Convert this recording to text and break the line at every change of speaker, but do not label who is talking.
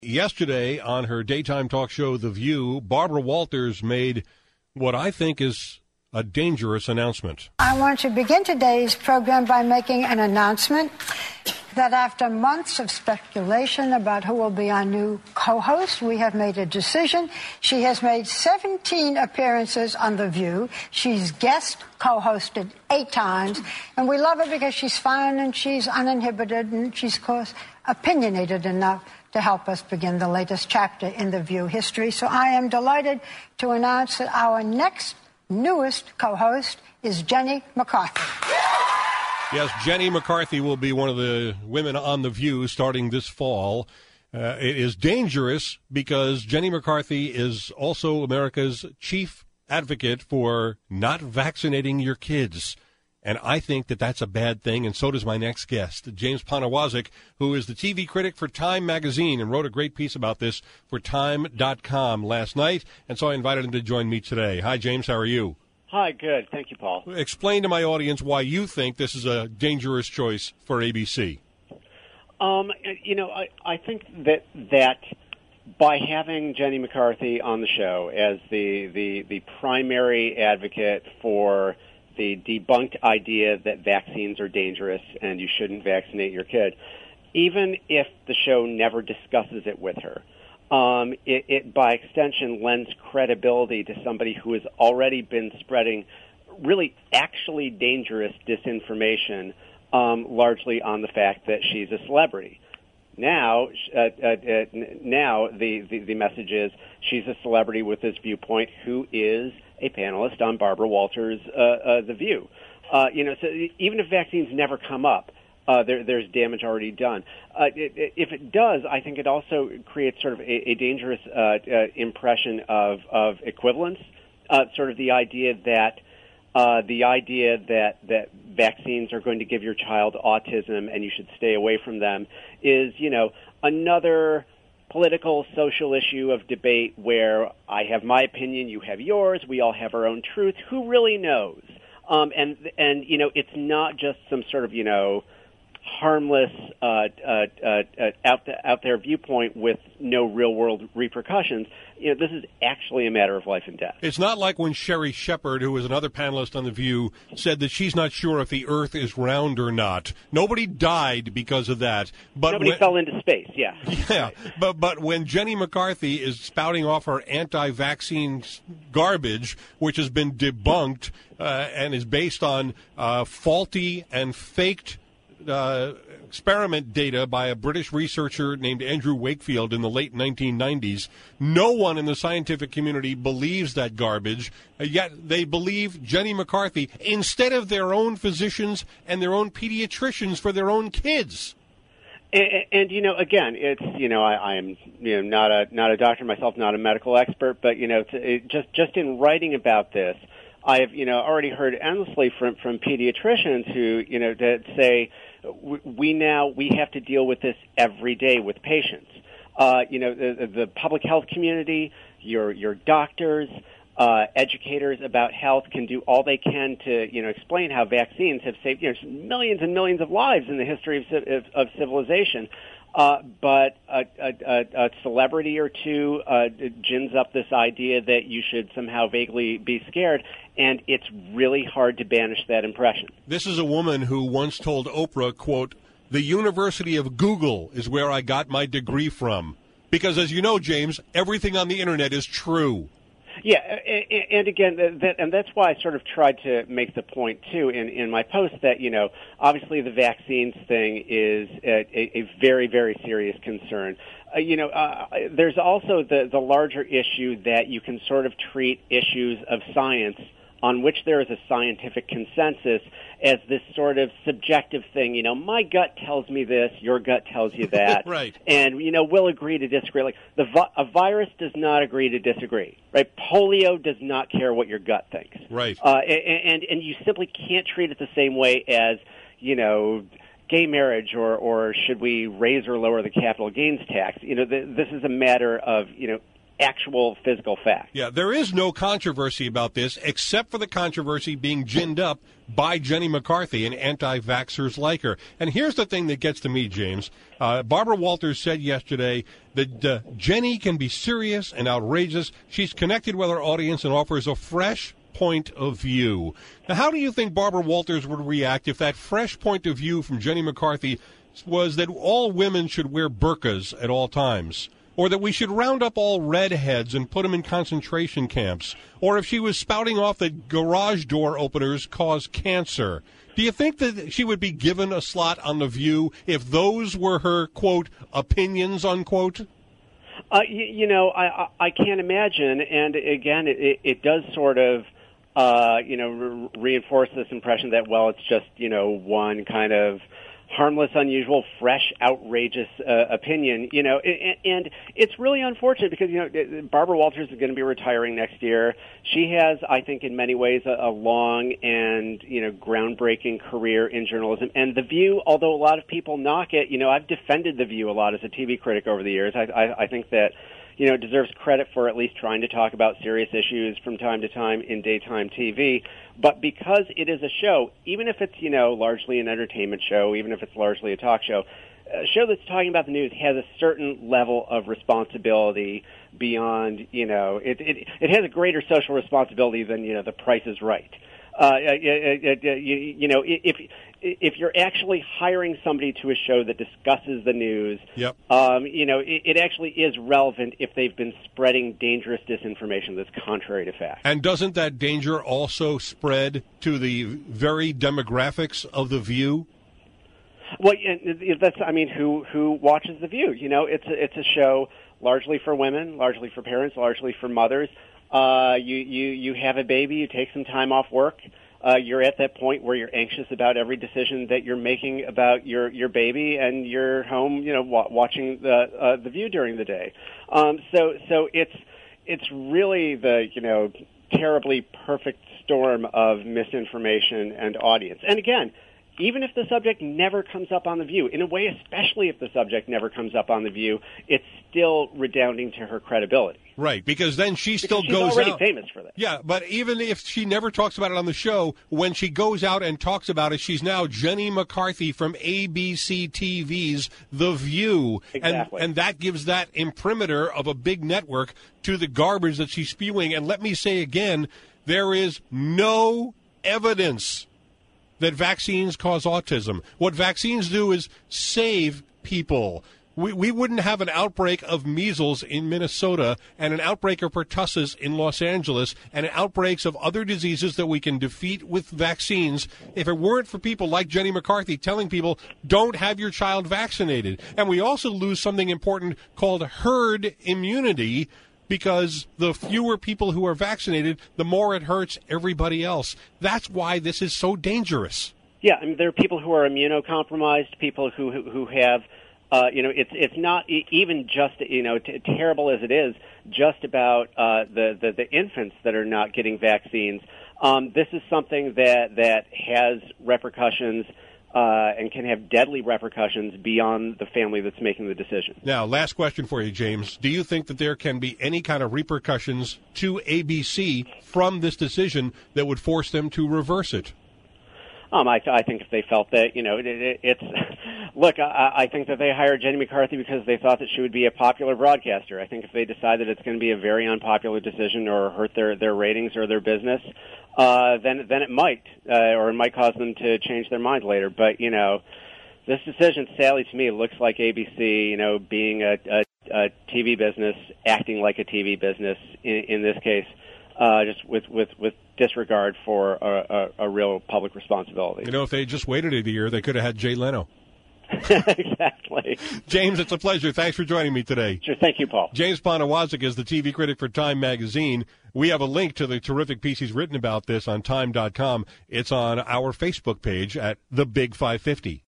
Yesterday on her daytime talk show, The View, Barbara Walters made what I think is a dangerous announcement.
I want to begin today's program by making an announcement that after months of speculation about who will be our new co-host, we have made a decision. She has made 17 appearances on The View. She's guest co-hosted 8 times, and we love her because she's fun and she's uninhibited and she's, of course, opinionated enough to help us begin the latest chapter in The View history. So I am delighted to announce that our next newest co-host is Jenny McCarthy.
Yes, Jenny McCarthy will be one of the women on The View starting this fall. It is dangerous because Jenny McCarthy is also America's chief advocate for not vaccinating your kids. And I think that that's a bad thing, and so does my next guest, James Poniewozik, who is the TV critic for Time magazine and wrote a great piece about this for Time.com last night, and so I invited him to join me today. Hi, James. How are you?
Hi, good. Thank you, Paul.
Explain to my audience why you think this is a dangerous choice for ABC.
I think that by having Jenny McCarthy on the show as the primary advocate for the debunked idea that vaccines are dangerous and you shouldn't vaccinate your kid, even if the show never discusses it with her, it by extension lends credibility to somebody who has already been spreading really actually dangerous disinformation, largely on the fact that she's a celebrity. Now the message is she's a celebrity with this viewpoint who is a panelist on Barbara Walters' The View. So even if vaccines never come up, there's damage already done. If it does, I think it also creates sort of a dangerous impression of equivalence. Sort of the idea that vaccines are going to give your child autism and you should stay away from them is, another political, social issue of debate where I have my opinion, you have yours, we all have our own truth. Who really knows? And it's not just some sort of, harmless, out there viewpoint with no real world repercussions. This is actually a matter of life and death.
It's not like when Sherry Shepard, who was another panelist on The View, said that she's not sure if the Earth is round or not. Nobody died because of that. But
nobody fell into space, yeah.
Yeah, but when Jenny McCarthy is spouting off her anti-vaccine garbage, which has been debunked and is based on faulty and faked experiment data by a British researcher named Andrew Wakefield in the late 1990s. No one in the scientific community believes that garbage, yet they believe Jenny McCarthy instead of their own physicians and their own pediatricians for their own kids.
And again, it's I am not a doctor myself, not a medical expert, but just in writing about this, I have already heard endlessly from pediatricians who that say we have to deal with this every day with patients. The public health community, your doctors, educators about health can do all they can to explain how vaccines have saved millions and millions of lives in the history of civilization. But a celebrity or two gins up this idea that you should somehow vaguely be scared, and it's really hard to banish that impression.
This is a woman who once told Oprah, quote, "The University of Google is where I got my degree from." Because, as you know, James, everything on the Internet is true.
Yeah, and again, that's why I sort of tried to make the point, too, in my post that, obviously the vaccines thing is a very, very serious concern. There's also the larger issue that you can sort of treat issues of science on which there is a scientific consensus as this sort of subjective thing. My gut tells me this, your gut tells you that.
Right.
And, we'll agree to disagree. Like, a virus does not agree to disagree, right? Polio does not care what your gut thinks.
Right.
And you simply can't treat it the same way as, gay marriage or should we raise or lower the capital gains tax. This is a matter of, actual physical fact.
Yeah, there is no controversy about this, except for the controversy being ginned up by Jenny McCarthy and anti-vaxxers like her. And here's the thing that gets to me, James. Barbara Walters said yesterday that Jenny can be serious and outrageous. She's connected with her audience and offers a fresh point of view. Now, how do you think Barbara Walters would react if that fresh point of view from Jenny McCarthy was that all women should wear burqas at all times? Or that we should round up all redheads and put them in concentration camps? Or if she was spouting off that garage door openers cause cancer? Do you think that she would be given a slot on The View if those were her, quote, opinions, unquote?
I can't imagine. And again, it does sort of, reinforce this impression that, well, it's just, one kind of harmless, unusual, fresh, outrageous opinion, and it's really unfortunate because, Barbara Walters is going to be retiring next year. She has, I think, in many ways, a long and, groundbreaking career in journalism. And The View, although a lot of people knock it, I've defended The View a lot as a TV critic over the years. I think that, it deserves credit for at least trying to talk about serious issues from time to time in daytime TV. But because it is a show, even if it's, largely an entertainment show, even if it's largely a talk show, a show that's talking about the news has a certain level of responsibility beyond, it has a greater social responsibility than, The Price is Right. If you're actually hiring somebody to a show that discusses the news,
yep.
It actually is relevant if they've been spreading dangerous disinformation that's contrary to fact.
And doesn't that danger also spread to the very demographics of The View?
Well, who watches The View? It's a show largely for women, largely for parents, largely for mothers. You have a baby, you take some time off work. You're at that point where you're anxious about every decision that you're making about your baby, and you're home, watching the View during the day. So it's really the terribly perfect storm of misinformation and audience. And again, even if the subject never comes up on The View, in a way, especially if the subject never comes up on The View, it's still redounding to her credibility.
Right, because then she's goes out.
She's already famous for that.
Yeah, but even if she never talks about it on the show, when she goes out and talks about it, she's now Jenny McCarthy from ABC TV's The View.
Exactly.
And that gives that imprimatur of a big network to the garbage that she's spewing. And let me say again, there is no evidence that vaccines cause autism. What vaccines do is save people. We wouldn't have an outbreak of measles in Minnesota and an outbreak of pertussis in Los Angeles and outbreaks of other diseases that we can defeat with vaccines if it weren't for people like Jenny McCarthy telling people, don't have your child vaccinated. And we also lose something important called herd immunity, because the fewer people who are vaccinated, the more it hurts everybody else. That's why this is so dangerous.
Yeah, there are people who are immunocompromised, people who have, it's not even just, terrible as it is, just about the infants that are not getting vaccines. This is something that has repercussions and can have deadly repercussions beyond the family that's making the decision.
Now, last question for you, James. Do you think that there can be any kind of repercussions to ABC from this decision that would force them to reverse it?
I think if they felt that, it's look, I think that they hired Jenny McCarthy because they thought that she would be a popular broadcaster. I think if they decide that it's going to be a very unpopular decision or hurt their ratings or their business, then it might, or it might cause them to change their mind later. But, this decision, sadly to me, looks like ABC, being a TV business, acting like a TV business in this case, just with disregard for a real public responsibility.
If they just waited a year, they could have had Jay Leno.
Exactly.
James, it's a pleasure. Thanks for joining me today.
Sure. Thank you, Paul.
James Poniewozik is the TV critic for Time Magazine. We have a link to the terrific piece he's written about this on Time.com. It's on our Facebook page at The Big 550.